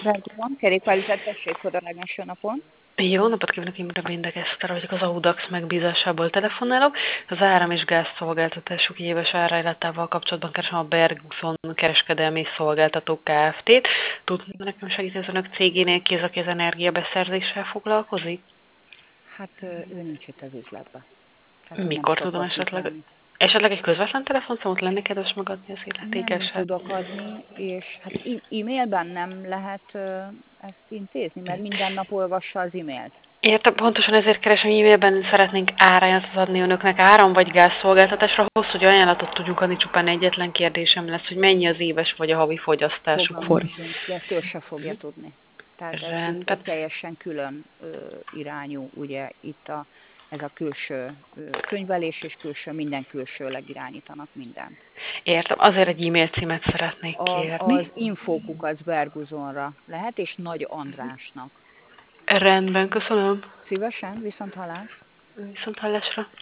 Bergman, kerékpárüzlet, tessék, kodarágás jó napon. Jó napot kívánok, én Brabéndek Eszter vagyok, az Audax megbízásából telefonálok. Az áram- és gázszolgáltatások éves árajánlatával kapcsolatban keresem a Bergson Kereskedelmi Szolgáltató Kft-t. Tudna nekem segíteni az önök cégénél ki az, aki az energiabeszerzéssel foglalkozik? Hát ő nincs itt az üzletben, tehát ő nem Mikor tudom szokott itt esetleg? lenni. Esetleg egy közvetlen telefonszámot lenni kedves megadni az Nem illetékeshez? tudok adni, és hát e-mailben nem lehet ezt intézni, mert minden nap olvassa az e-mailt. Értem, pontosan ezért keresem, e-mailben szeretnénk árajánlatot adni önöknek áram- vagy gázszolgáltatásra, ahhoz, hogy ajánlatot tudjunk adni, csupán egyetlen kérdésem lesz, hogy mennyi az éves vagy a havi fogyasztásuk for. Fogalmam sincs, de ezt ő se fogja tudni. Tehát ez Rendben. egy teljesen külön irányú, ugye itt ez a külső könyvelés és külső, minden külsőleg irányítanak mindent. Értem, azért egy e-mail címet szeretnék kérni. Az infókukac Berguzonra lehet, és Nagy Andrásnak. Rendben, köszönöm. Szívesen, viszont hallás. Viszont hallásra.